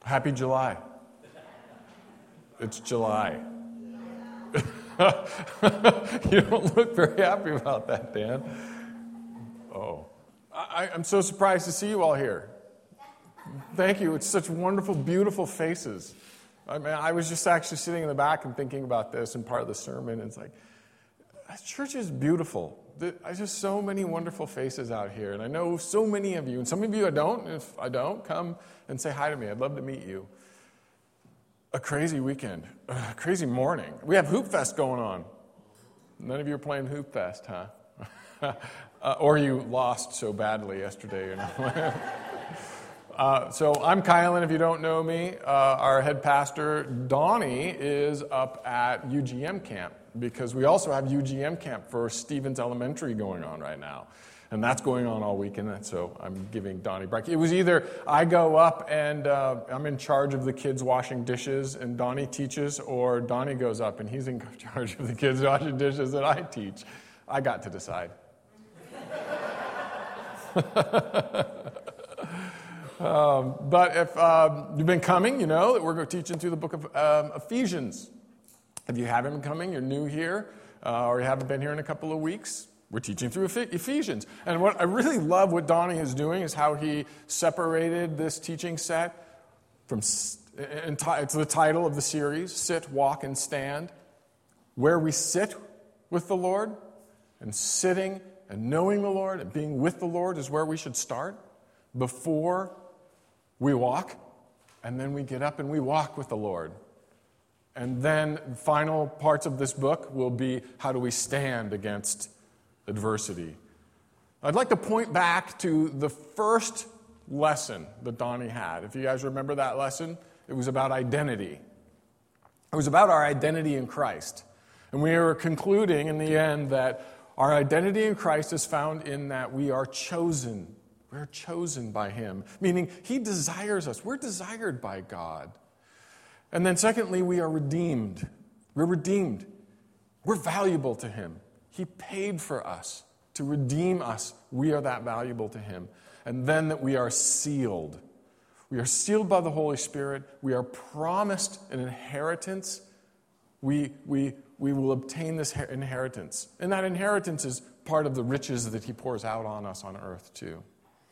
Happy July. It's July. You don't look very happy about that, Dan. Oh. I'm so surprised to see you all here. Thank you. It's such wonderful, beautiful faces. I mean, I was just actually sitting in the back and thinking about this and part of the sermon. And it's like, church is beautiful. There's just so many wonderful faces out here. And I know so many of you. And some of you I don't. If I don't, come and say hi to me. I'd love to meet you. A crazy weekend. A crazy morning. We have Hoop Fest going on. None of you are playing Hoop Fest, huh? Or you lost so badly yesterday. You know? So I'm Kylan, if you don't know me. Our head pastor, Donnie, is up at UGM camp because we also have UGM camp for Stevens Elementary going on right now. And that's going on all weekend, and so I'm giving Donnie a break. It was either I go up and I'm in charge of the kids washing dishes and Donnie teaches, or Donnie goes up and he's in charge of the kids washing dishes and I teach. I got to decide. But if you've been coming, you know that we're teaching through the book of Ephesians. If you haven't been coming, you're new here, or you haven't been here in a couple of weeks, we're teaching through Ephesians. And what I really love what Donnie is doing is how he separated this teaching set from, it's the title of the series, Sit, Walk, and Stand, where we sit with the Lord, and sitting and knowing the Lord and being with the Lord is where we should start before we walk, and then we get up and we walk with the Lord. And then final parts of this book will be how do we stand against adversity. I'd like to point back to the first lesson that Donnie had. If you guys remember that lesson, it was about identity. It was about our identity in Christ. And we were concluding in the end that our identity in Christ is found in that we are chosen. We're chosen by Him, meaning He desires us. We're desired by God. And then secondly, we are redeemed. We're redeemed. We're valuable to Him. He paid for us to redeem us. We are that valuable to Him. And then that we are sealed. We are sealed by the Holy Spirit. We are promised an inheritance. We will obtain this inheritance. And that inheritance is part of the riches that He pours out on us on earth too.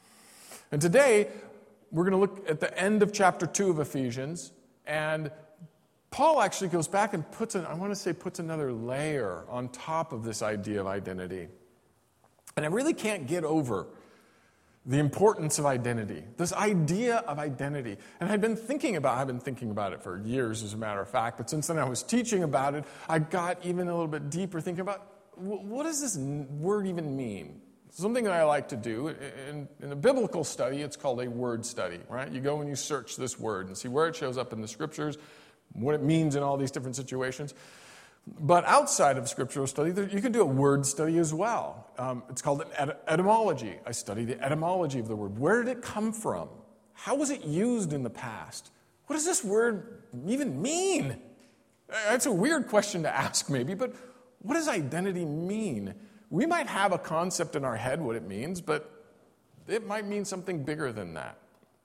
And today, we're going to look at the end of chapter 2 of Ephesians, and Paul actually goes back and puts another layer on top of this idea of identity. And I really can't get over the importance of identity, this idea of identity. And I've been thinking about it for years, as a matter of fact, but since then I was teaching about it, I got even a little bit deeper thinking about, what does this word even mean? Something that I like to do, in a biblical study, it's called a word study, right? You go and you search this word and see where it shows up in the scriptures, what it means in all these different situations. But outside of scriptural study, you can do a word study as well. It's called an etymology. I study the etymology of the word. Where did it come from? How was it used in the past? What does this word even mean? That's a weird question to ask maybe, but what does identity mean? We might have a concept in our head what it means, but it might mean something bigger than that.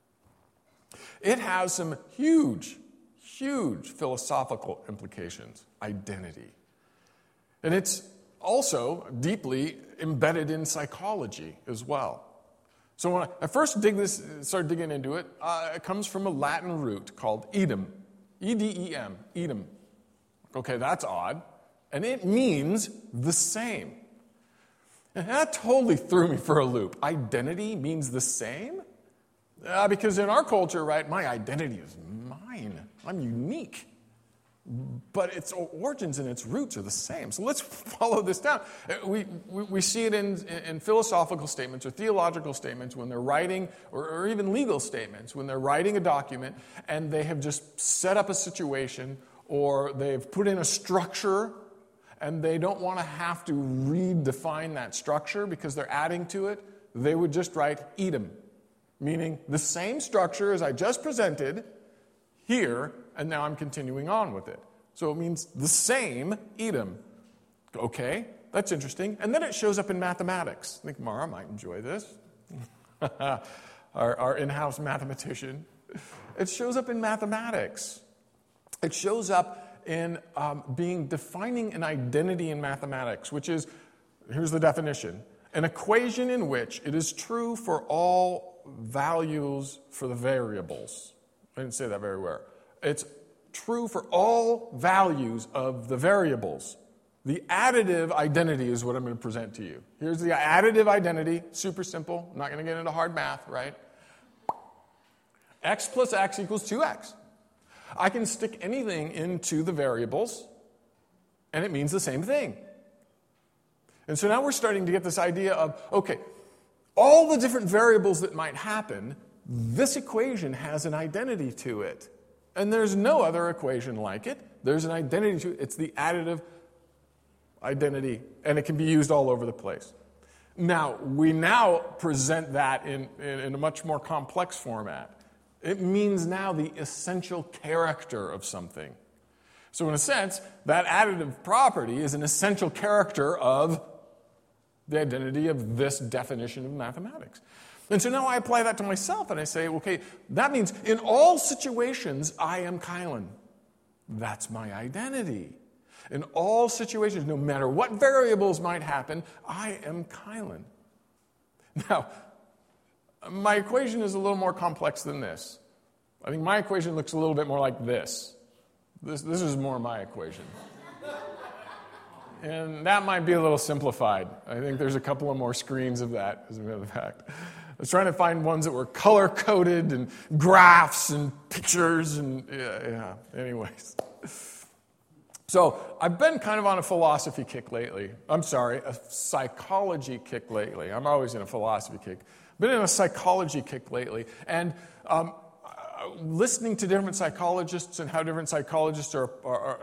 It has some huge philosophical implications, identity. And it's also deeply embedded in psychology as well. So when I first started digging into it, it comes from a Latin root called edem, E-D-E-M, edem. Okay, that's odd. And it means the same. And that totally threw me for a loop. Identity means the same? Because in our culture, right, my identity is mine. I'm unique. But its origins and its roots are the same. So let's follow this down. We see it in philosophical statements or theological statements when they're writing, or even legal statements, when they're writing a document and they have just set up a situation or they've put in a structure and they don't want to have to redefine that structure because they're adding to it, they would just write edem, meaning the same structure as I just presented here, and now I'm continuing on with it. So it means the same edem. Okay, that's interesting. And then it shows up in mathematics. I think Mara might enjoy this. Our in-house mathematician. It shows up in mathematics. It shows up in defining an identity in mathematics, which is, here's the definition, an equation in which it is true for all values for the variables. I didn't say that very well. It's true for all values of the variables. The additive identity is what I'm going to present to you. Here's the additive identity, super simple. I'm not going to get into hard math, right? X plus X equals 2X. I can stick anything into the variables, and it means the same thing. And so now we're starting to get this idea of, okay, all the different variables that might happen, this equation has an identity to it. And there's no other equation like it. There's an identity to it. It's the additive identity, and it can be used all over the place. Now, we now present that in a much more complex format. It means now the essential character of something. So in a sense, that additive property is an essential character of the identity of this definition of mathematics. And so now I apply that to myself, and I say, okay, that means in all situations, I am Kylan. That's my identity. In all situations, no matter what variables might happen, I am Kylan. Now, my equation is a little more complex than this. I think my equation looks a little bit more like this. This is more my equation. And that might be a little simplified. I think there's a couple of more screens of that, as a matter of fact. I was trying to find ones that were color-coded and graphs and pictures and, yeah. Anyways. So I've been kind of on a philosophy kick lately. I'm sorry, a psychology kick lately. I'm always in a philosophy kick. Been in a psychology kick lately. And listening to different psychologists and how different psychologists are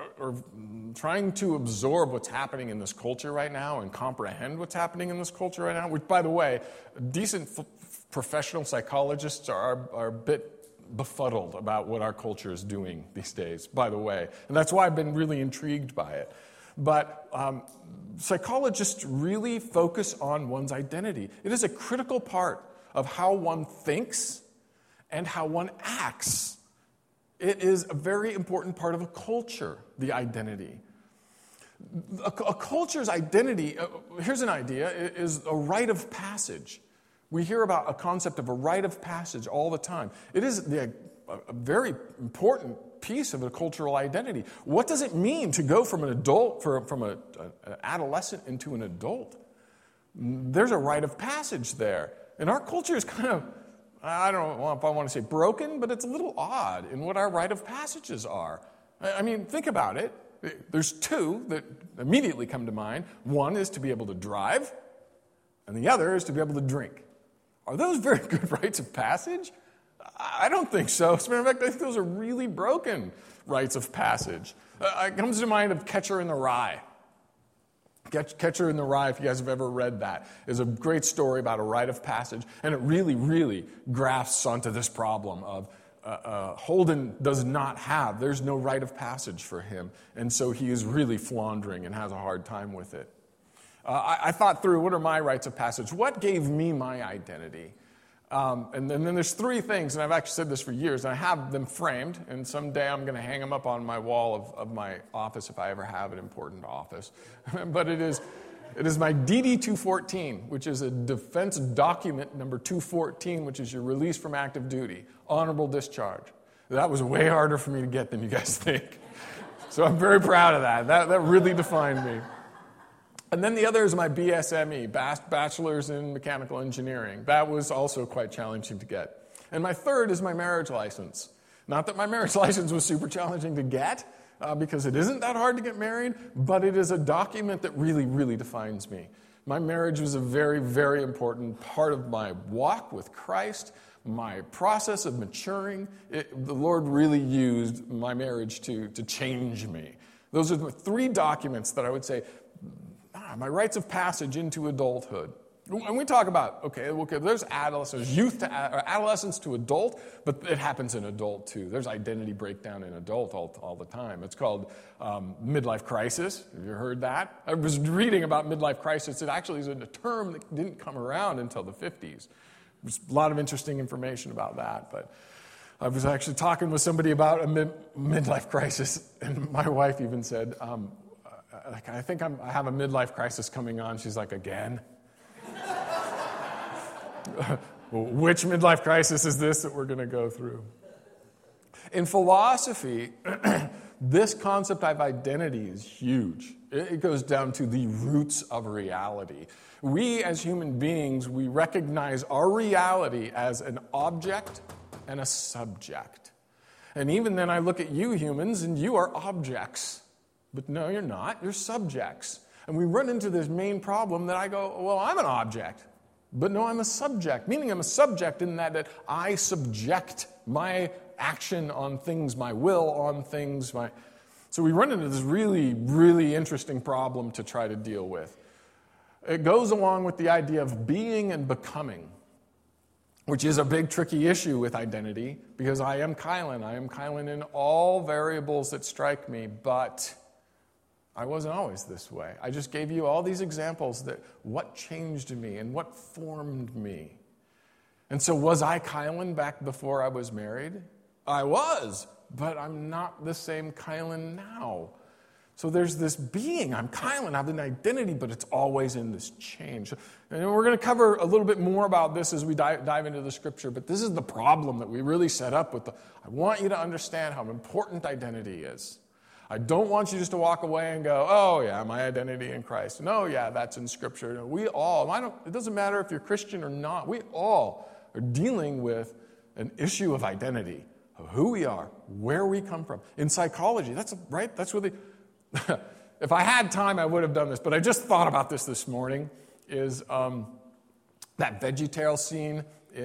trying to absorb what's happening in this culture right now and comprehend what's happening in this culture right now, which, by the way, decent professional psychologists are a bit befuddled about what our culture is doing these days, by the way. And that's why I've been really intrigued by it. But psychologists really focus on one's identity. It is a critical part of how one thinks and how one acts. It is a very important part of a culture, the identity. A culture's identity, here's an idea, is a rite of passage. We hear about a concept of a rite of passage all the time. It is a very important piece of a cultural identity. What does it mean to go from an adult, from an adolescent into an adult? There's a rite of passage there. And our culture is kind of, I don't know if I want to say broken, but it's a little odd in what our rite of passages are. I mean, think about it. There's two that immediately come to mind. One is to be able to drive, and the other is to be able to drink. Are those very good rites of passage? I don't think so. As a matter of fact, I think those are really broken rites of passage. It comes to mind of Catcher in the Rye. Catcher in the Rye, if you guys have ever read that, is a great story about a rite of passage, and it really, really grasps onto this problem of Holden does not have, there's no rite of passage for him, and so he is really floundering and has a hard time with it. I thought through, what are my rites of passage? What gave me my identity? And then there's three things, and I've actually said this for years, and I have them framed, and someday I'm going to hang them up on my wall of my office if I ever have an important office. But it is my DD-214, which is a defense document number 214, which is your release from active duty, honorable discharge. That was way harder for me to get than you guys think. So I'm very proud of that. That really defined me. And then the other is my BSME, Bachelor's in Mechanical Engineering. That was also quite challenging to get. And my third is my marriage license. Not that my marriage license was super challenging to get, because it isn't that hard to get married, but it is a document that really, really defines me. My marriage was a very, very important part of my walk with Christ, my process of maturing. The Lord really used my marriage to change me. Those are the three documents that I would say, my rites of passage into adulthood. And we talk about, okay, there's adolescence, adolescence to adult, but it happens in adult too. There's identity breakdown in adult all the time. It's called midlife crisis. Have you heard that? I was reading about midlife crisis. It actually is a term that didn't come around until the 50s. There's a lot of interesting information about that. But I was actually talking with somebody about a midlife crisis, and my wife even said, I think I have a midlife crisis coming on. She's like, again? Which midlife crisis is this that we're going to go through? In philosophy, this concept of identity is huge. It goes down to the roots of reality. We as human beings, we recognize our reality as an object and a subject. And even then I look at you humans and you are objects. But no, you're not. You're subjects. And we run into this main problem that I go, well, I'm an object. But no, I'm a subject. Meaning I'm a subject in that I subject my action on things, my will on things. So we run into this really, really interesting problem to try to deal with. It goes along with the idea of being and becoming, which is a big, tricky issue with identity, because I am Kylan. I am Kylan in all variables that strike me, but I wasn't always this way. I just gave you all these examples that what changed me and what formed me. And so was I Kylan back before I was married? I was, but I'm not the same Kylan now. So there's this being. I'm Kylan. I have an identity, but it's always in this change. And we're going to cover a little bit more about this as we dive into the scripture, but this is the problem that we really set up with. I want you to understand how important identity is. I don't want you just to walk away and go, oh yeah, my identity in Christ. No, yeah, that's in scripture. No, we all, it doesn't matter if you're Christian or not, we all are dealing with an issue of identity, of who we are, where we come from. In psychology, that's right, that's what if I had time, I would have done this, but I just thought about this morning, is that VeggieTale scene,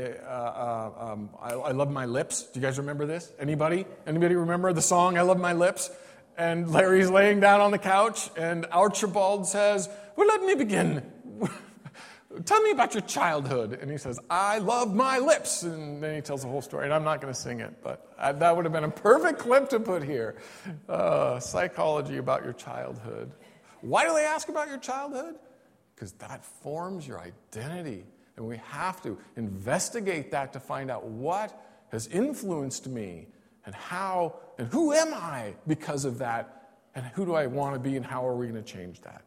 I Love My Lips. Do you guys remember this? Anybody? Anybody remember the song, I Love My Lips? And Larry's laying down on the couch, and Archibald says, well, let me begin. Tell me about your childhood. And he says, I love my lips. And then he tells the whole story. And I'm not going to sing it, but that would have been a perfect clip to put here. Psychology about your childhood. Why do they ask about your childhood? Because that forms your identity. And we have to investigate that to find out what has influenced me and how and who am I because of that, and who do I want to be, and how are we going to change that?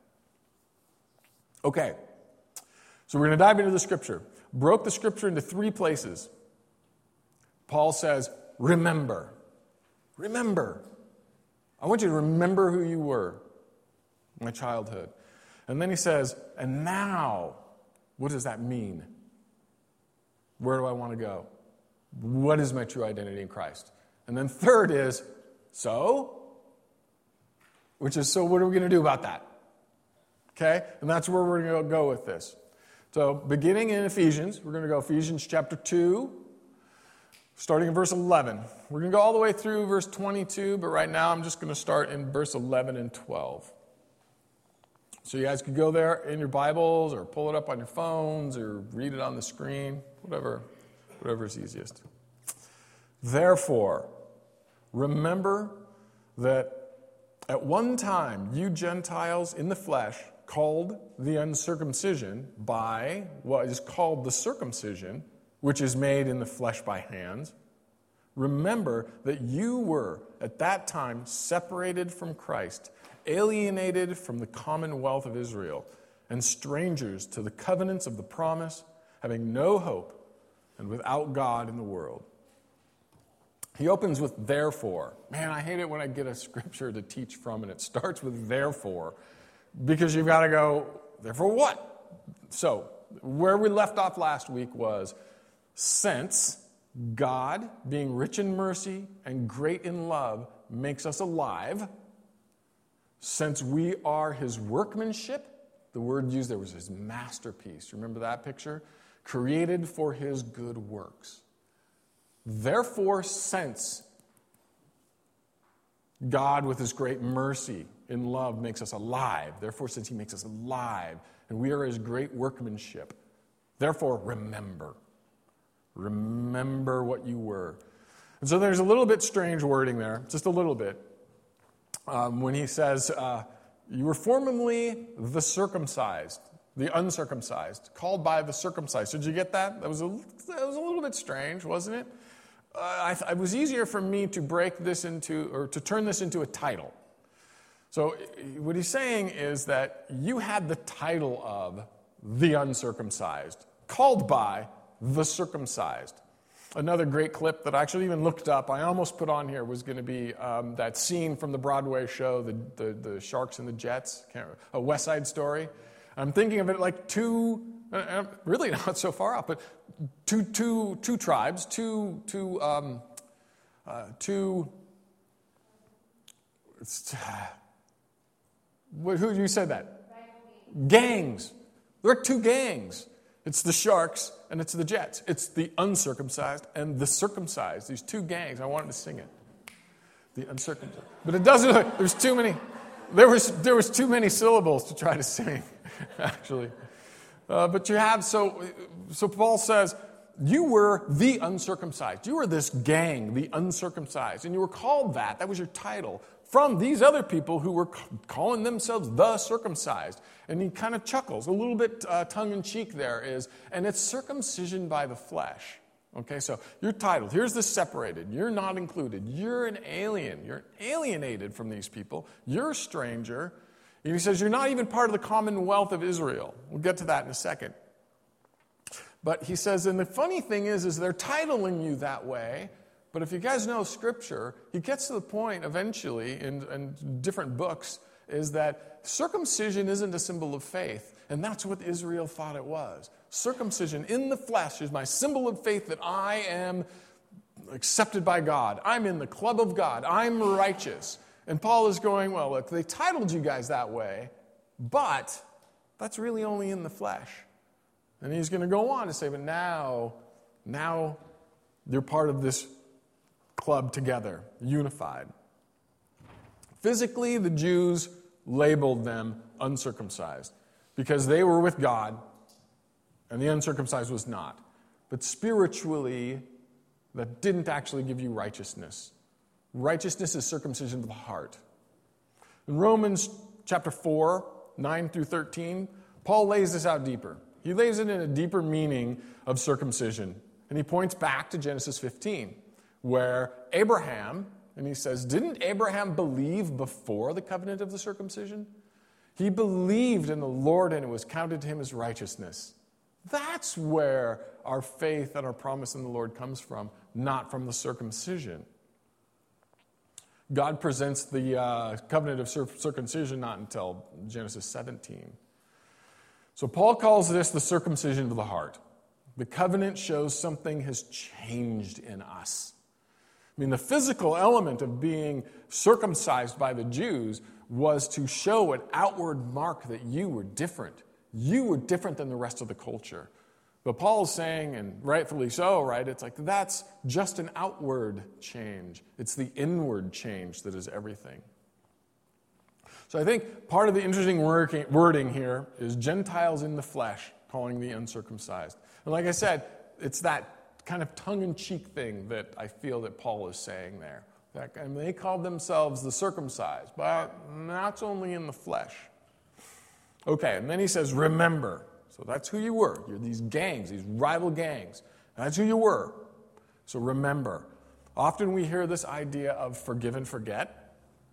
Okay. So we're going to dive into the scripture. Broke the scripture into 3 places. Paul says, remember. Remember. I want you to remember who you were in my childhood. And then he says, and now, what does that mean? Where do I want to go? What is my true identity in Christ? And then third is, so? Which is, so what are we going to do about that? Okay? And that's where we're going to go with this. So, beginning in Ephesians, we're going to go Ephesians chapter 2, starting in verse 11. We're going to go all the way through verse 22, but right now I'm just going to start in verse 11 and 12. So you guys could go there in your Bibles, or pull it up on your phones, or read it on the screen, whatever is easiest. Therefore, remember that at one time you Gentiles in the flesh, called the uncircumcision by what is called the circumcision, which is made in the flesh by hands. Remember that you were, at that time, separated from Christ, alienated from the commonwealth of Israel, and strangers to the covenants of the promise, having no hope and without God in the world. He opens with therefore. Man, I hate it when I get a scripture to teach from and it starts with therefore. Because you've got to go, therefore what? So, where we left off last week was, since God, being rich in mercy and great in love, makes us alive, since we are his workmanship, the word used there was his masterpiece. Remember that picture? Created for his good works. Therefore, since God, with his great mercy in love, makes us alive. Therefore, since he makes us alive, and we are his great workmanship, therefore, remember. Remember what you were. And so there's a little bit strange wording there, just a little bit, when he says, you were formerly the circumcised, the uncircumcised, called by the circumcised. Did you get that? That was a little bit strange, wasn't it? it was easier for me to to turn this into a title. So what he's saying is that you had the title of the uncircumcised, called by the circumcised. Another great clip that I actually even looked up, I almost put on here, was going to be that scene from the Broadway show, the Sharks and the Jets, a West Side Story. I'm thinking of it like really not so far out, but two tribes, who you said that? Gangs. There are two gangs. It's the Sharks and it's the Jets. It's the uncircumcised and the circumcised. These two gangs. I wanted to sing it. The uncircumcised. But it doesn't. There's too many. There was too many syllables to try to sing, actually. But you have, so Paul says, you were the uncircumcised. You were this gang, the uncircumcised. And you were called that. That was your title. From these other people who were calling themselves the circumcised. And he kind of chuckles, a little bit tongue-in-cheek there is, and it's circumcision by the flesh. Okay, so you're titled. Here's the separated. You're not included. You're an alien. You're alienated from these people. You're a stranger. And he says you're not even part of the commonwealth of Israel. We'll get to that in a second. But he says, and the funny thing is they're titling you that way. But if you guys know Scripture, he gets to the point eventually in different books is that circumcision isn't a symbol of faith. And that's what Israel thought it was. Circumcision in the flesh is my symbol of faith that I am accepted by God. I'm in the club of God. I'm righteous. And Paul is going, well, look, they titled you guys that way, but that's really only in the flesh. And he's going to go on to say, but now you're part of this club together, unified. Physically, the Jews labeled them uncircumcised because they were with God and the uncircumcised was not. But spiritually, that didn't actually give you righteousness. Righteousness is circumcision of the heart. In Romans chapter 4, 9 through 13, Paul lays this out deeper. He lays it in a deeper meaning of circumcision. And he points back to Genesis 15, where Abraham, and he says, didn't Abraham believe before the covenant of the circumcision? He believed in the Lord and it was counted to him as righteousness. That's where our faith and our promise in the Lord comes from, not from the circumcision. God presents the covenant of circumcision not until Genesis 17. So Paul calls this the circumcision of the heart. The covenant shows something has changed in us. I mean, the physical element of being circumcised by the Jews was to show an outward mark that you were different. You were different than the rest of the culture. But Paul is saying, and rightfully so, right? It's like that's just an outward change. It's the inward change that is everything. So I think part of the interesting wording here is Gentiles in the flesh, calling the uncircumcised. And like I said, it's that kind of tongue-in-cheek thing that I feel that Paul is saying there. And they called themselves the circumcised, but that's only in the flesh. Okay, and then he says, remember. So that's who you were. You're these gangs, these rival gangs. That's who you were. So remember. Often we hear this idea of forgive and forget.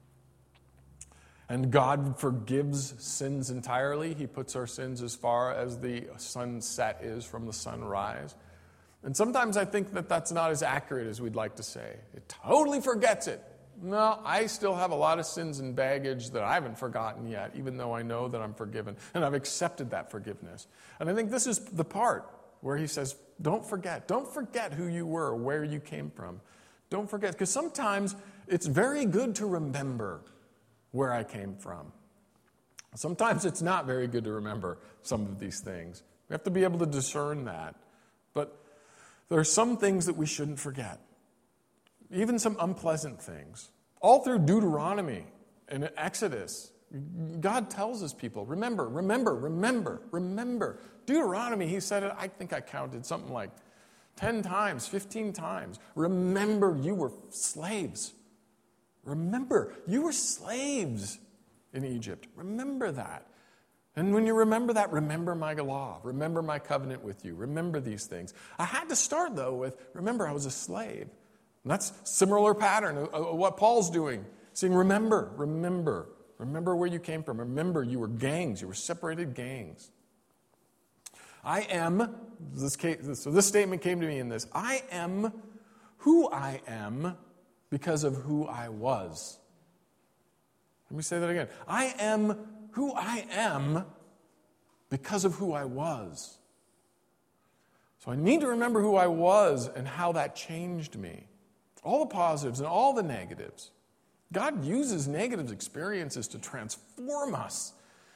And God forgives sins entirely. He puts our sins as far as the sunset is from the sunrise. And sometimes I think that that's not as accurate as we'd like to say. It totally forgets it. No, I still have a lot of sins and baggage that I haven't forgotten yet, even though I know that I'm forgiven. And I've accepted that forgiveness. And I think this is the part where he says, don't forget. Don't forget who you were, where you came from. Don't forget. Because sometimes it's very good to remember where I came from. Sometimes it's not very good to remember some of these things. We have to be able to discern that. But there are some things that we shouldn't forget. Even some unpleasant things. All through Deuteronomy and Exodus, God tells his people, remember, remember, remember, remember. Deuteronomy, he said it, I think I counted something like 10 times, 15 times. Remember, you were slaves. Remember, you were slaves in Egypt. Remember that. And when you remember that, remember my law. Remember my covenant with you. Remember these things. I had to start, though, with, remember, I was a slave. And that's a similar pattern of what Paul's doing. Saying, remember where you came from. Remember, you were gangs. You were separated gangs. I am, so this statement came to me in this. I am who I am because of who I was. Let me say that again. I am who I am because of who I was. So I need to remember who I was and how that changed me. All the positives and all the negatives. God uses negative experiences to transform us.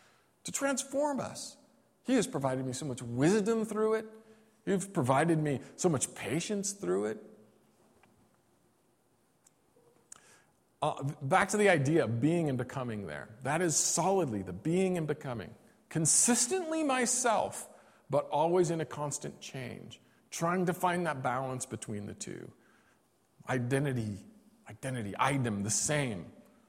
He has provided me so much wisdom through it. He's provided me so much patience through it. Back to the idea of being and becoming there. That is solidly the being and becoming. Consistently myself, but always in a constant change. Trying to find that balance between the two. Identity, item, the same.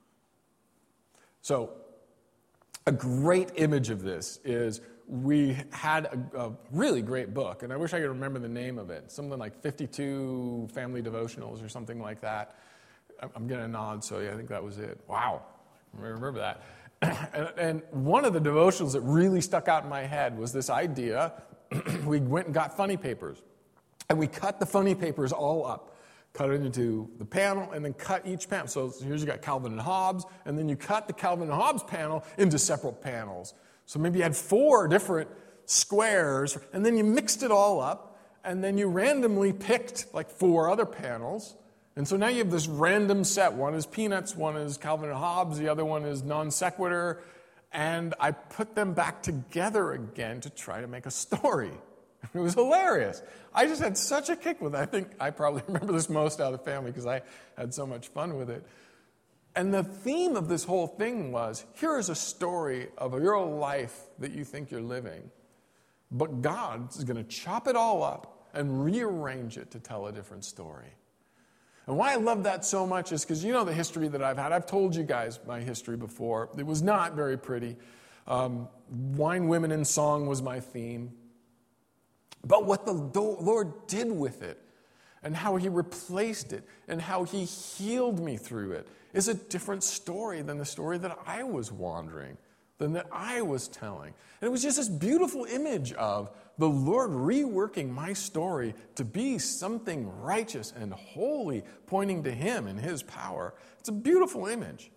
So, a great image of this is we had a really great book, and I wish I could remember the name of it. Something like 52 Family Devotionals or something like that. I'm getting a nod, so yeah, I think that was it. Wow, I remember that. And one of the devotionals that really stuck out in my head was this idea. We went and got funny papers, and we cut the funny papers all up. Cut it into the panel, and then cut each panel. So here's you got Calvin and Hobbes, and then you cut the Calvin and Hobbes panel into separate panels. So maybe you had 4 different squares, and then you mixed it all up, and then you randomly picked like 4 other panels. And so now you have this random set. One is Peanuts, one is Calvin and Hobbes, the other one is Non Sequitur. And I put them back together again to try to make a story. It was hilarious. I just had such a kick with it. I think I probably remember this most out of the family because I had so much fun with it. And the theme of this whole thing was, here is a story of your life that you think you're living. But God is going to chop it all up and rearrange it to tell a different story. And why I love that so much is because you know the history that I've had. I've told you guys my history before. It was not very pretty. Wine, women, and song was my theme. But what the Lord did with it and how he replaced it and how he healed me through it is a different story than the story that I was wandering, than that I was telling. And it was just this beautiful image of the Lord reworking my story to be something righteous and holy, pointing to him and his power. It's a beautiful image.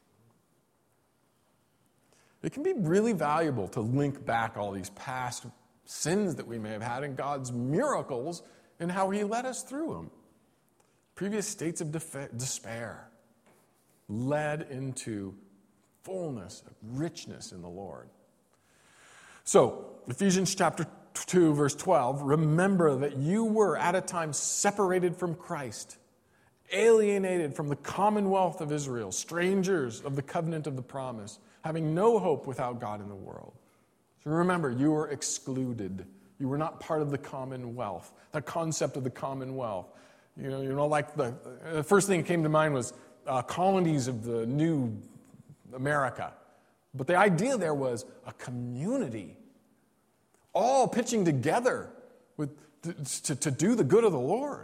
It can be really valuable to link back all these past sins that we may have had and God's miracles and how he led us through them. Previous states of despair led into fullness, richness in the Lord. So, Ephesians chapter 2, verse 12, remember that you were at a time separated from Christ, alienated from the commonwealth of Israel, strangers of the covenant of the promise, having no hope without God in the world. So remember, you were excluded. You were not part of the commonwealth, the concept of the commonwealth. You know, like the first thing that came to mind was colonies of the new America. But the idea there was a community, all pitching together to do the good of the Lord.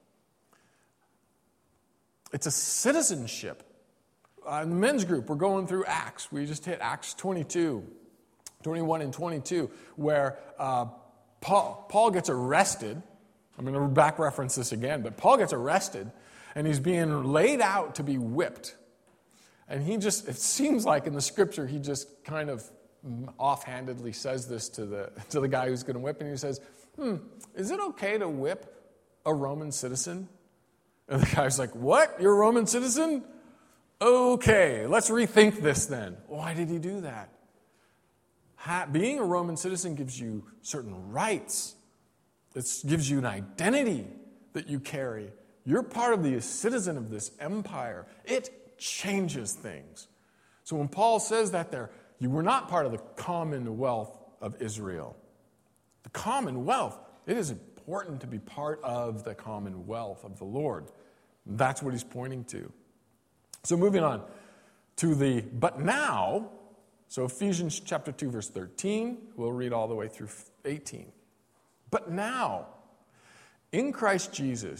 It's a citizenship. In the men's group, we're going through Acts. We just hit Acts 22, 21 and 22, where Paul gets arrested. I'm going to back reference this again, but Paul gets arrested, and he's being laid out to be whipped. And it seems like in the scripture, he just kind of offhandedly says this to the guy who's going to whip him. He says, is it okay to whip a Roman citizen? And the guy's like, what? You're a Roman citizen? Okay, let's rethink this then. Why did he do that? Being a Roman citizen gives you certain rights. It gives you an identity that you carry. You're part of the citizen of this empire. It changes things. So when Paul says that there, you were not part of the commonwealth of Israel. The commonwealth, it is important to be part of the commonwealth of the Lord. That's what he's pointing to. So moving on to the but now, so Ephesians chapter 2, verse 13, we'll read all the way through 18. But now, in Christ Jesus,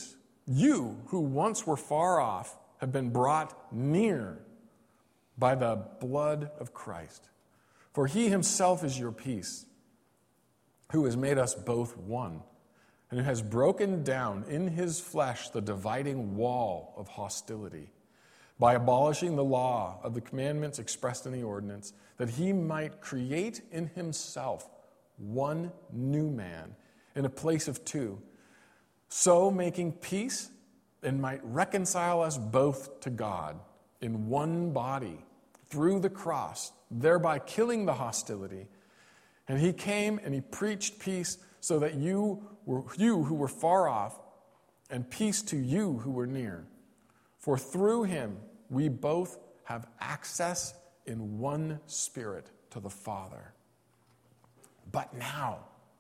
You who once were far off have been brought near by the blood of Christ. For he himself is your peace, who has made us both one, and who has broken down in his flesh the dividing wall of hostility, by abolishing the law of the commandments expressed in the ordinance, that he might create in himself one new man in a place of two, so making peace, and might reconcile us both to God in one body through the cross, thereby killing the hostility. And he came and he preached peace, so that you who were far off, and peace to you who were near. For through him we both have access in one Spirit to the Father. But now,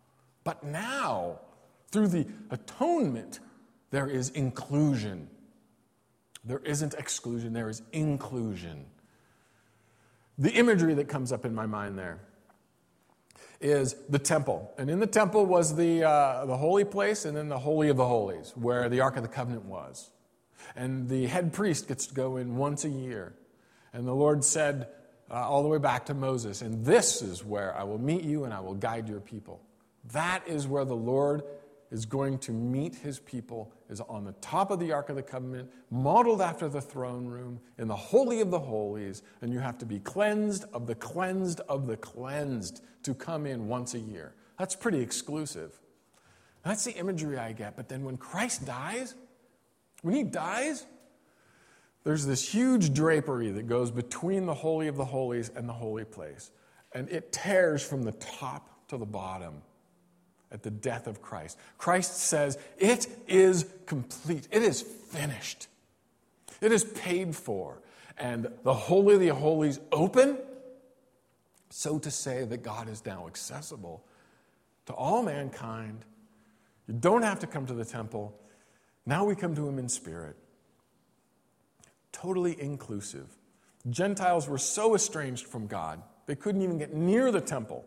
through the atonement, there is inclusion. There isn't exclusion, there is inclusion. The imagery that comes up in my mind there is the temple. And in the temple was the holy place, and then the Holy of the Holies, where the Ark of the Covenant was. And the head priest gets to go in once a year. And the Lord said, all the way back to Moses, and this is where I will meet you and I will guide your people. That is where the Lord is going to meet his people, is on the top of the Ark of the Covenant, modeled after the throne room, in the Holy of the Holies, and you have to be cleansed of the cleansed of the cleansed to come in once a year. That's pretty exclusive. That's the imagery I get. But then when Christ dies, when he dies, there's this huge drapery that goes between the Holy of the Holies and the holy place. And it tears from the top to the bottom at the death of Christ. Christ says, it is complete. It is finished. It is paid for. And the Holy of the Holies open, so to say that God is now accessible to all mankind. You don't have to come to the temple. Now we come to him in spirit. Totally inclusive. Gentiles were so estranged from God, they couldn't even get near the temple.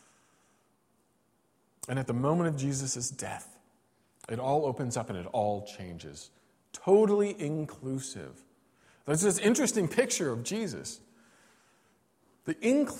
And at the moment of Jesus' death, it all opens up and it all changes. Totally inclusive. There's this interesting picture of Jesus. The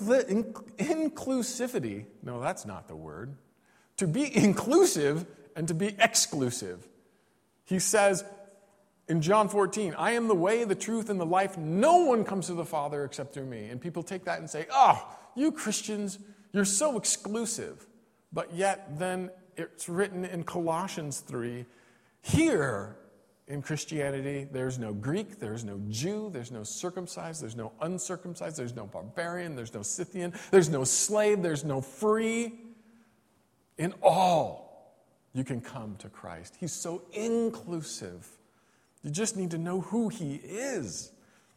inclusivity, no, that's not the word. To be inclusive and to be exclusive. He says in John 14, I am the way, the truth, and the life. No one comes to the Father except through me. And people take that and say, oh, you Christians, you're so exclusive. But yet then it's written in Colossians 3, here in Christianity, there's no Greek, there's no Jew, there's no circumcised, there's no uncircumcised, there's no barbarian, there's no Scythian, there's no slave, there's no free. In all, you can come to Christ. He's so inclusive. You just need to know who he is.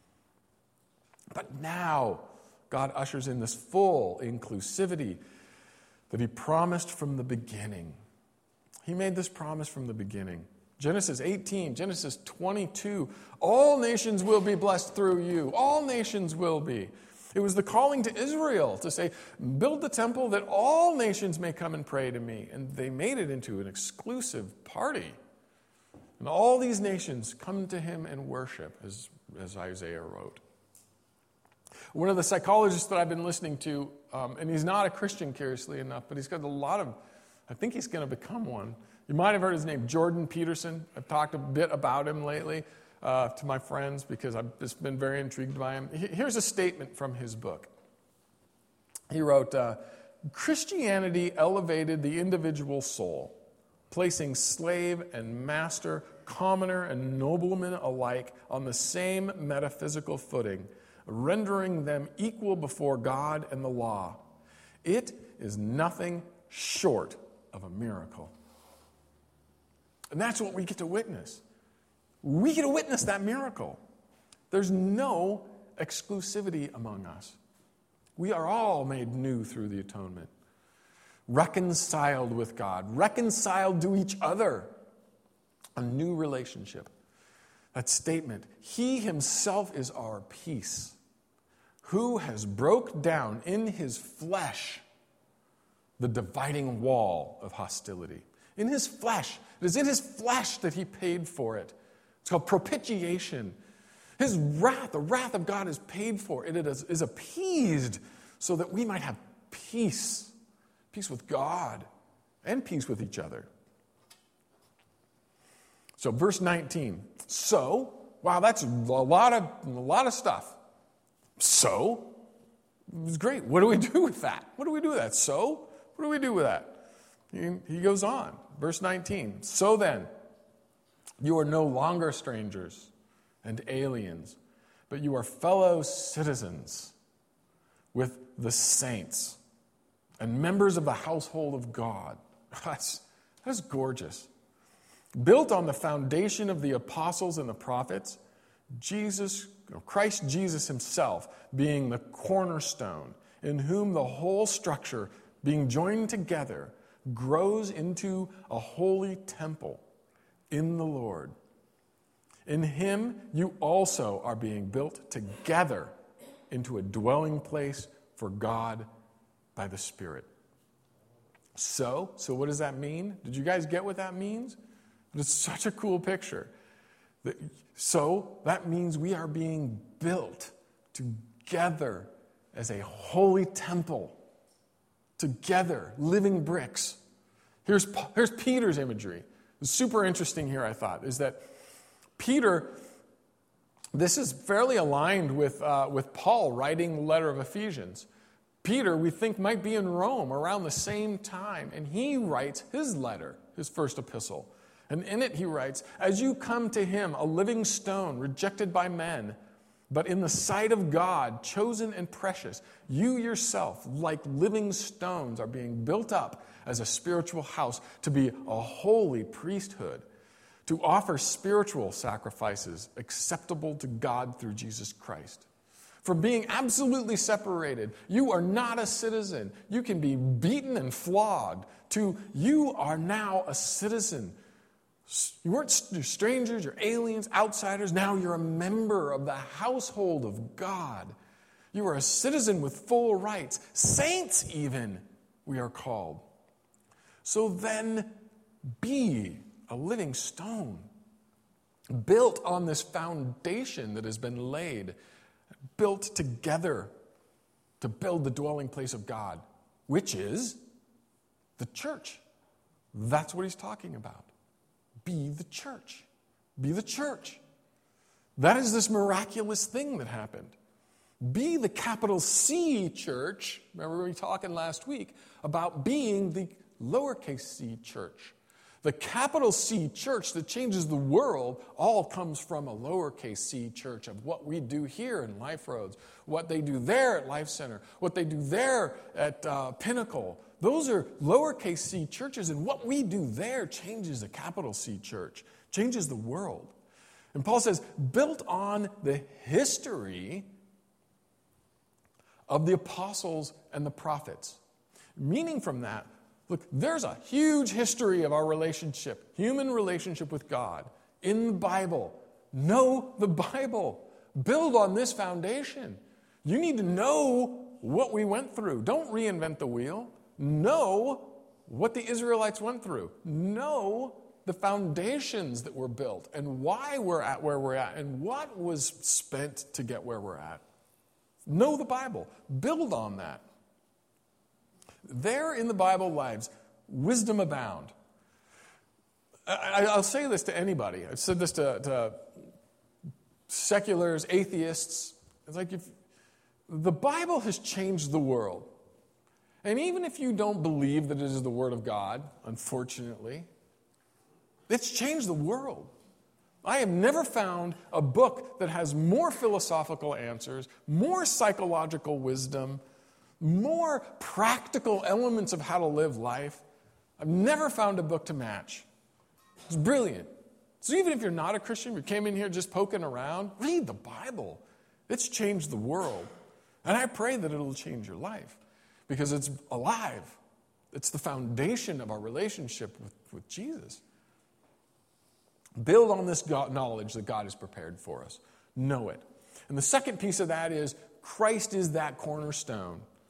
But now, God ushers in this full inclusivity that he promised from the beginning. He made this promise from the beginning. Genesis 18, Genesis 22, all nations will be blessed through you. All nations will be. It was the calling to Israel to say, build the temple that all nations may come and pray to me. And they made it into an exclusive party. And all these nations come to him and worship, as Isaiah wrote. One of the psychologists that I've been listening to, and he's not a Christian, curiously enough, but he's got a lot of, I think he's going to become one. You might have heard his name, Jordan Peterson. I've talked a bit about him lately to my friends because I've just been very intrigued by him. Here's a statement from his book. He wrote, Christianity elevated the individual soul, placing slave and master, commoner and nobleman alike on the same metaphysical footing, rendering them equal before God and the law. It is nothing short of a miracle. And that's what we get to witness. We get to witness that miracle. There's no exclusivity among us. We are all made new through the atonement. Reconciled with God. Reconciled to each other. A new relationship. That statement, he himself is our peace, who has broke down in his flesh the dividing wall of hostility. In his flesh. It is in his flesh that he paid for it. It's called propitiation. His wrath, the wrath of God is paid for. It is appeased so that we might have peace. Peace with God and peace with each other. So verse 19. So, wow, that's a lot of stuff. So, it's great. What do we do with that? What do we do with that? So, what do we do with that? He goes on. Verse 19. So then, you are no longer strangers and aliens, but you are fellow citizens with the saints and members of the household of God. That's gorgeous. Built on the foundation of the apostles and the prophets, Christ Jesus himself being the cornerstone, in whom the whole structure, being joined together, grows into a holy temple in the Lord. In him you also are being built together into a dwelling place for God by the Spirit. So what does that mean? Did you guys get what that means? It's such a cool picture. So that means we are being built together as a holy temple. Together, living bricks. Here's Peter's imagery. It's super interesting here, I thought, is that Peter, this is fairly aligned with Paul writing the letter of Ephesians. Peter, we think, might be in Rome around the same time, and he writes his letter, his first epistle. And in it he writes, as you come to him, a living stone, rejected by men, but in the sight of God, chosen and precious, you yourself, like living stones, are being built up as a spiritual house to be a holy priesthood, to offer spiritual sacrifices acceptable to God through Jesus Christ. From being absolutely separated, you are not a citizen. You can be beaten and flogged, to you are now a citizen. You weren't strangers, you're aliens, outsiders. Now you're a member of the household of God. You are a citizen with full rights. Saints even, we are called. So then be a living stone, built on this foundation that has been laid, built together to build the dwelling place of God, which is the church. That's what he's talking about. Be the church. Be the church. That is this miraculous thing that happened. Be the capital C church. Remember we were talking last week about being the lowercase c church. The capital C church that changes the world all comes from a lowercase c church of what we do here in Life Roads, what they do there at Life Center, what they do there at Pinnacle. Those are lowercase c churches, and what we do there changes the capital C church, changes the world. And Paul says, built on the history of the apostles and the prophets. Meaning from that, look, there's a huge history of our relationship, human relationship with God in the Bible. Know the Bible. Build on this foundation. You need to know what we went through. Don't reinvent the wheel. Know what the Israelites went through. Know the foundations that were built and why we're at where we're at and what was spent to get where we're at. Know the Bible. Build on that. There in the Bible lives wisdom abound. I'll say this to anybody. I've said this to seculars, atheists. It's like if the Bible has changed the world. And even if you don't believe that it is the Word of God, unfortunately, it's changed the world. I have never found a book that has more philosophical answers, more psychological wisdom, more practical elements of how to live life. I've never found a book to match. It's brilliant. So even if you're not a Christian, you came in here just poking around, read the Bible. It's changed the world. And I pray that it'll change your life because it's alive. It's the foundation of our relationship with Jesus. Build on this knowledge that God has prepared for us. Know it. And the second piece of that is Christ is that cornerstone.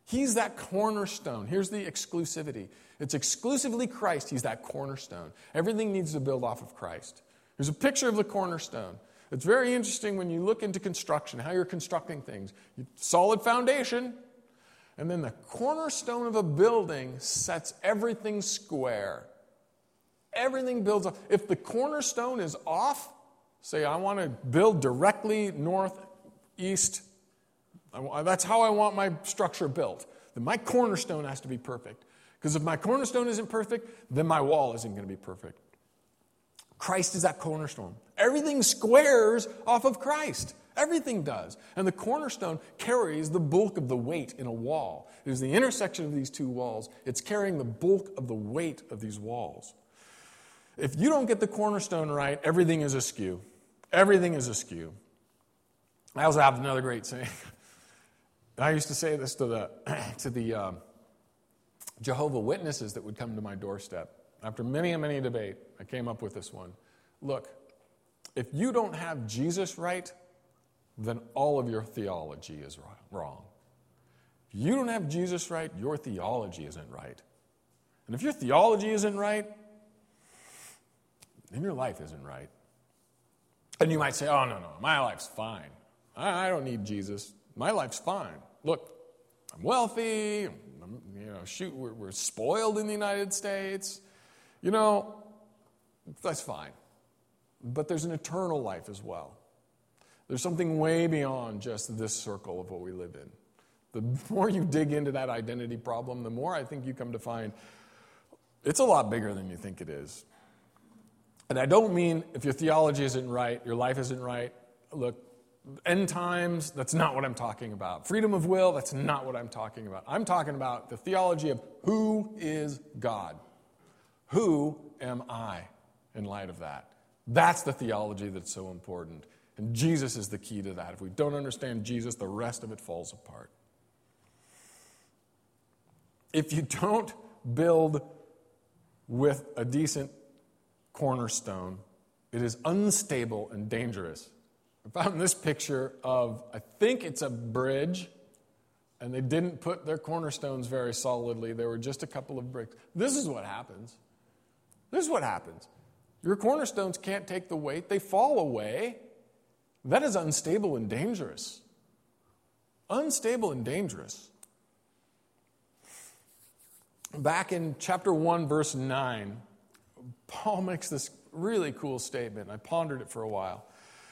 He's that cornerstone. Here's the exclusivity. It's exclusively Christ. He's that cornerstone. Everything needs to build off of Christ. Here's a picture of the cornerstone. It's very interesting when you look into construction, how you're constructing things. Solid foundation, and then the cornerstone of a building sets everything square. Everything builds up. If the cornerstone is off, say I want to build directly northeast, that's how I want my structure built, then my cornerstone has to be perfect. Because if my cornerstone isn't perfect, then my wall isn't going to be perfect. Christ is that cornerstone. Everything squares off of Christ. Everything does. And the cornerstone carries the bulk of the weight in a wall. It is the intersection of these two walls. It's carrying the bulk of the weight of these walls. If you don't get the cornerstone right, everything is askew. Everything is askew. I also have another great saying. I used to say this to the Jehovah's Witnesses that would come to my doorstep. After many and many debate, I came up with this one. Look, if you don't have Jesus right, then all of your theology is wrong. If you don't have Jesus right, your theology isn't right. And if your theology isn't right, then your life isn't right. And you might say, oh, no, my life's fine. I don't need Jesus. My life's fine. Look, I'm wealthy. We're spoiled in the United States. That's fine. But there's an eternal life as well. There's something way beyond just this circle of what we live in. The more you dig into that identity problem, the more I think you come to find it's a lot bigger than you think it is. And I don't mean if your theology isn't right, your life isn't right. Look, end times, that's not what I'm talking about. Freedom of will, that's not what I'm talking about. I'm talking about the theology of who is God. Who am I in light of that? That's the theology that's so important. And Jesus is the key to that. If we don't understand Jesus, the rest of it falls apart. If you don't build with a decent cornerstone, it is unstable and dangerous. I found this picture of, I think it's a bridge, and they didn't put their cornerstones very solidly. There were just a couple of bricks. This is what happens. This is what happens. Your cornerstones can't take the weight. They fall away. That is unstable and dangerous. Unstable and dangerous. Back in chapter 1, verse 9, Paul makes this really cool statement. I pondered it for a while.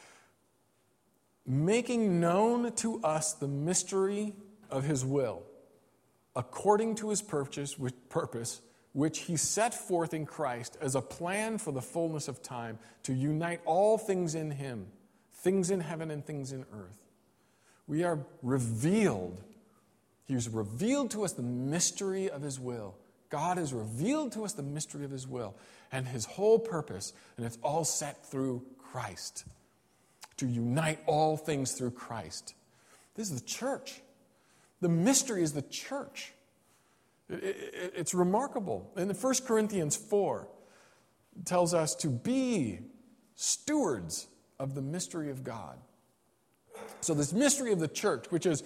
Making known to us the mystery of his will, according to his purpose, which he set forth in Christ as a plan for the fullness of time, to unite all things in him, things in heaven and things in earth. We are revealed. He's revealed to us the mystery of his will. God has revealed to us the mystery of his will and his whole purpose, and it's all set through Christ. To unite all things through Christ. This is the church. The mystery is the church. It's remarkable. In 1 Corinthians 4, it tells us to be stewards of the mystery of God. So this mystery of the church, which is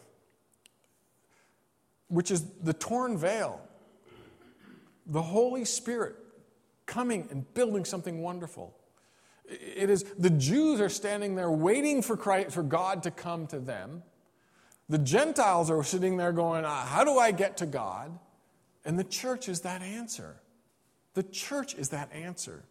the torn veil, the Holy Spirit coming and building something wonderful. It is the Jews are standing there waiting for Christ, for God to come to them. The Gentiles are sitting there going, how do I get to God? And the church is that answer. The church is that answer.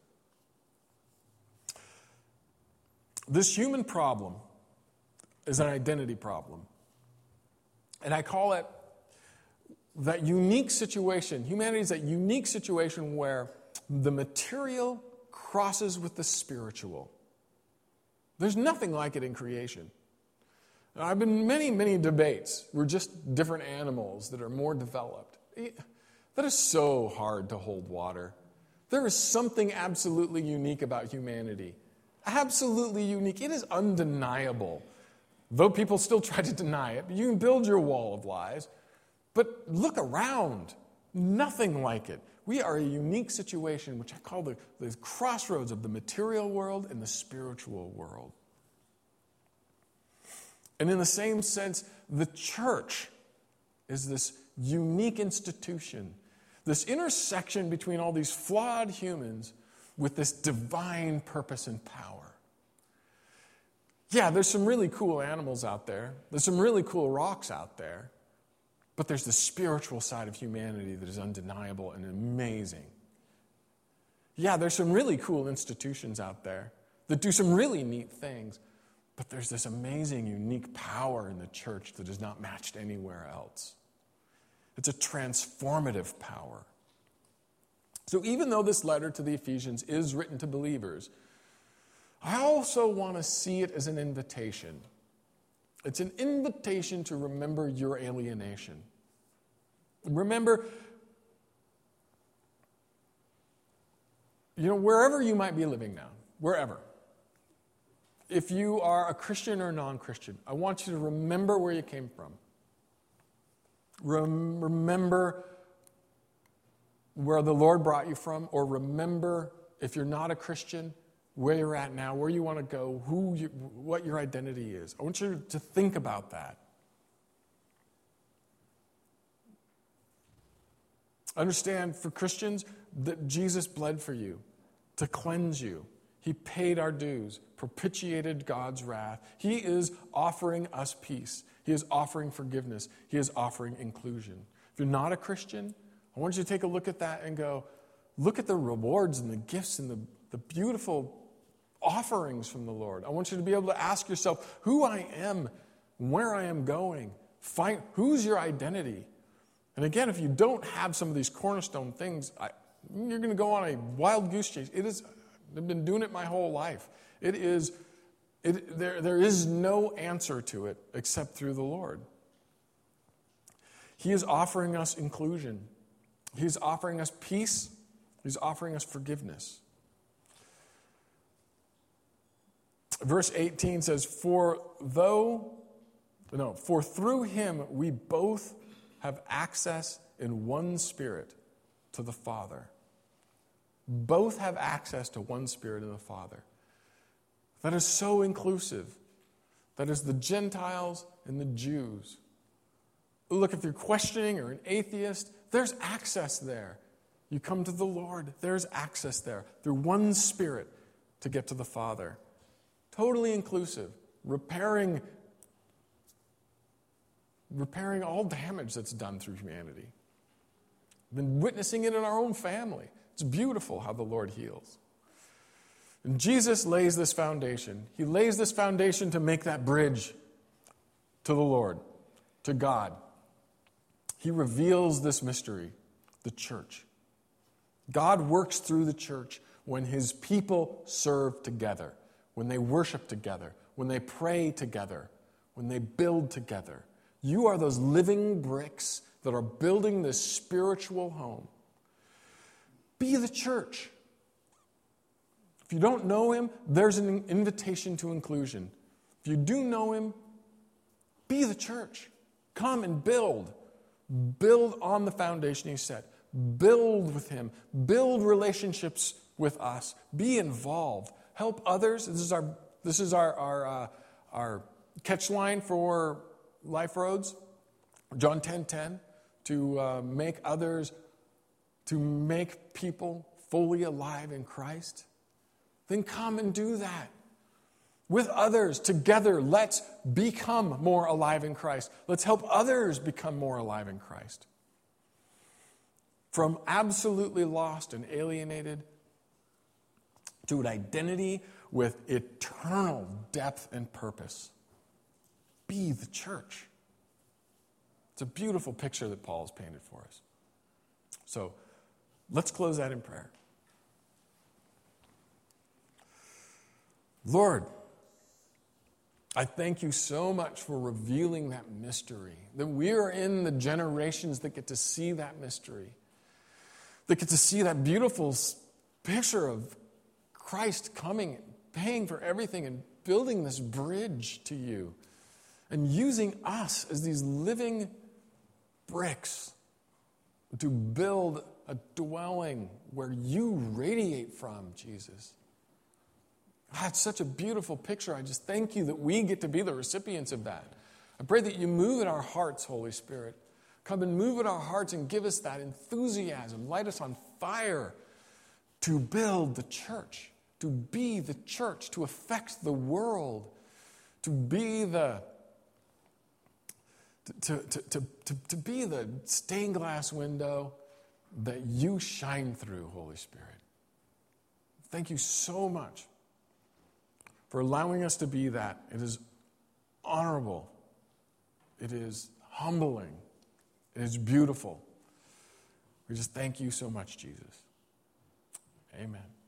This human problem is an identity problem. And I call it that unique situation. Humanity is that unique situation where the material crosses with the spiritual. There's nothing like it in creation. Now, I've been in many, many debates. We're just different animals that are more developed. That is so hard to hold water. There is something absolutely unique about humanity. Absolutely unique. It is undeniable. Though people still try to deny it, you can build your wall of lies. But look around. Nothing like it. We are a unique situation, which I call the crossroads of the material world and the spiritual world. And in the same sense, the church is this unique institution, this intersection between all these flawed humans with this divine purpose and power. Yeah, there's some really cool animals out there. There's some really cool rocks out there. But there's the spiritual side of humanity that is undeniable and amazing. Yeah, there's some really cool institutions out there that do some really neat things. But there's this amazing, unique power in the church that is not matched anywhere else. It's a transformative power. So even though this letter to the Ephesians is written to believers, I also want to see it as an invitation. It's an invitation to remember your alienation. Remember, wherever you might be living now, wherever, if you are a Christian or non-Christian, I want you to remember where you came from. Remember where the Lord brought you from, or remember, if you're not a Christian, where you're at now, where you want to go, what your identity is. I want you to think about that. Understand, for Christians, that Jesus bled for you to cleanse you. He paid our dues, propitiated God's wrath. He is offering us peace. He is offering forgiveness. He is offering inclusion. If you're not a Christian, I want you to take a look at that and go, look at the rewards and the gifts and the beautiful offerings from the Lord. I want you to be able to ask yourself who I am, where I am going. Find who's your identity. And again, if you don't have some of these cornerstone things, you're going to go on a wild goose chase. I've been doing it my whole life. There is no answer to it except through the Lord. He is offering us inclusion. He's offering us peace. He's offering us forgiveness. Verse 18 says, For through him we both have access in one Spirit to the Father. Both have access to one Spirit and the Father. That is so inclusive. That is the Gentiles and the Jews. Look, if you're questioning or an atheist, there's access there. You come to the Lord, there's access there. Through one Spirit to get to the Father. Totally inclusive. Repairing all damage that's done through humanity. Been witnessing it in our own family. It's beautiful how the Lord heals. And Jesus lays this foundation. He lays this foundation to make that bridge to the Lord, to God. He reveals this mystery, the church. God works through the church when his people serve together, when they worship together, when they pray together, when they build together. You are those living bricks that are building this spiritual home. Be the church. If you don't know him, there's an invitation to inclusion. If you do know him, be the church. Come and build. Build on the foundation he set. Build with him. Build relationships with us. Be involved. Help others. This is our catch line for Life Roads. John 10:10. To make people fully alive in Christ. Then come and do that. With others, together, let's become more alive in Christ. Let's help others become more alive in Christ. From absolutely lost and alienated to an identity with eternal depth and purpose. Be the church. It's a beautiful picture that Paul has painted for us. So, let's close that in prayer. Lord, I thank you so much for revealing that mystery, that we are in the generations that get to see that mystery, that get to see that beautiful picture of Christ coming, paying for everything, and building this bridge to you, and using us as these living bricks to build a dwelling where you radiate from, Jesus. That's such a beautiful picture. I just thank you that we get to be the recipients of that. I pray that you move in our hearts, Holy Spirit. Come and move in our hearts and give us that enthusiasm. Light us on fire to build the church, to be the church, to affect the world, to be the to be the stained glass window that you shine through, Holy Spirit. Thank you so much for allowing us to be that. It is honorable. It is humbling. It is beautiful. We just thank you so much, Jesus. Amen.